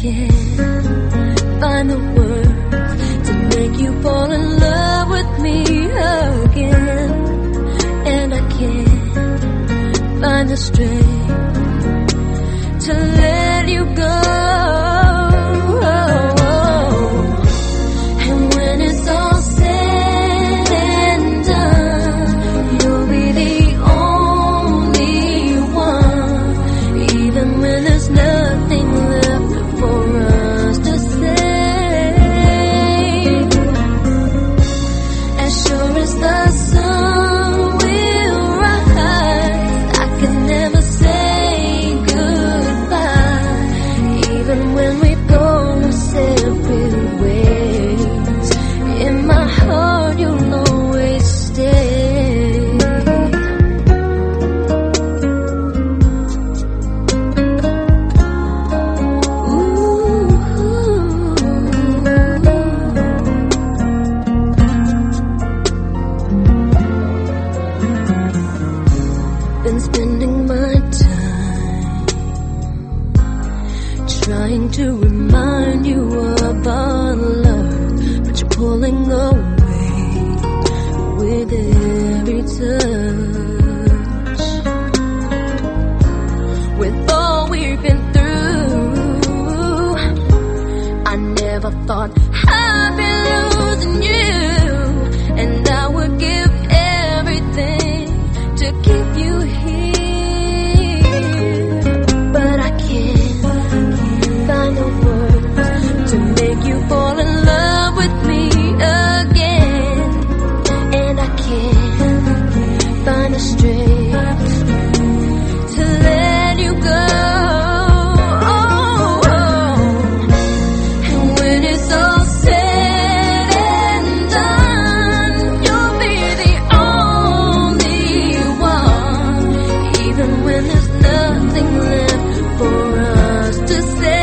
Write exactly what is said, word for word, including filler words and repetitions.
can't find the words to make you fall in love with me again. And I can't find the strength to let you go. And when it's all said and done, you'll be the only one, even when there's nothing left for us to say. As sure as the sun will rise, I can never say goodbye, even when we go our separate ways. In my heart you'll always stay. Ooh. Been spending my time trying to remind you of our love, but you're pulling away with every touch. With all we've been through, I never thought I'd be losing you, and I would give everything to keep you here. But I can't find the words to make you fall in love with me again. And I can't find the strength to let you go. And when it's all said and done, you'll be the only one, even when there's nothing left for us to say.